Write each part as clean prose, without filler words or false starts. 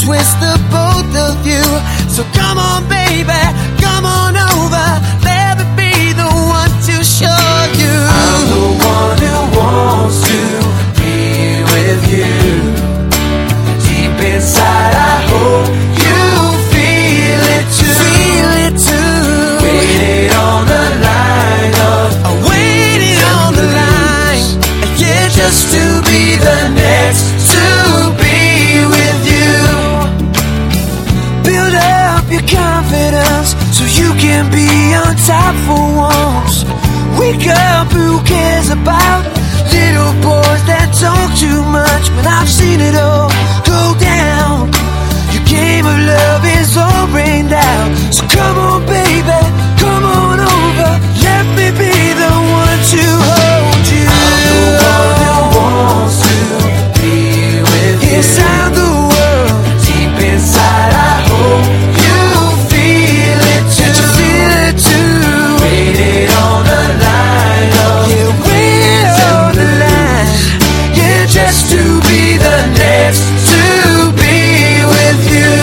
twist the both of you. So come on, baby, come on over. Let me be the one to show you. I'm the one who wants to be with you. Deep inside, I hope you feel it too. Feel it too. Waited on the line I waited on the line, yeah, just to be the next to be with you. build up your confidence so you can be on top for once. Wake up, who cares about little boys that talk too much? When I've seen it all go down, your game of love is all rained out. So come on, baby, come on over. Let me be the one to hold you. I'm the one who wants to be with you. Inside the world, Deep inside, I hope you feel it that you too. feel it too. Waited on the line Yeah, wait on the line, yeah, just to be the next to be with you.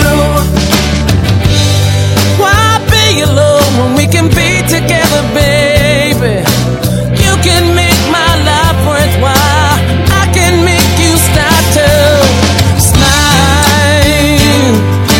Why be alone when we can be together, baby? You can make my life worthwhile. I can make you start to smile.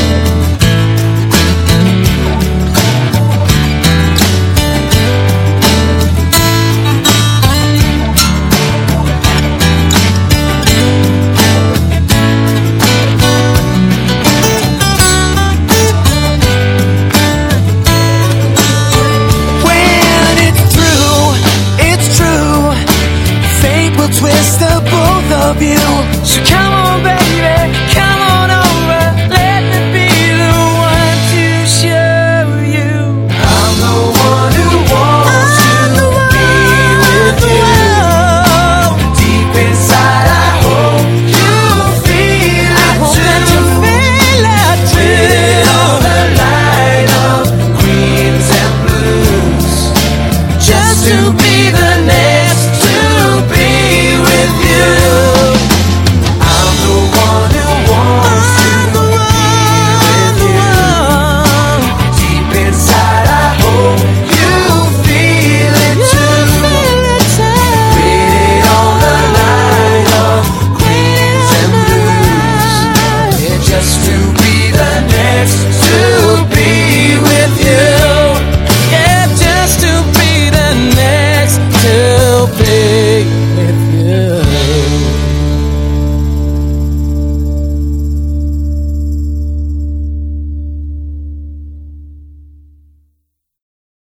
When it's true, fate will twist the both of you. So come on, baby, come on over. Let me be the one to show you. I'm the one who wants to be with you. Deep inside, I hope you feel I it hope that you too. feel it Waited on too. the line of greens and blues, just to be the next to be with you. I'm the one who wants to be with you. Deep inside, I hope you feel it too. Waited on the line of greens and blues, yeah, just to be the next to be with you. Yeah, just to be the next to be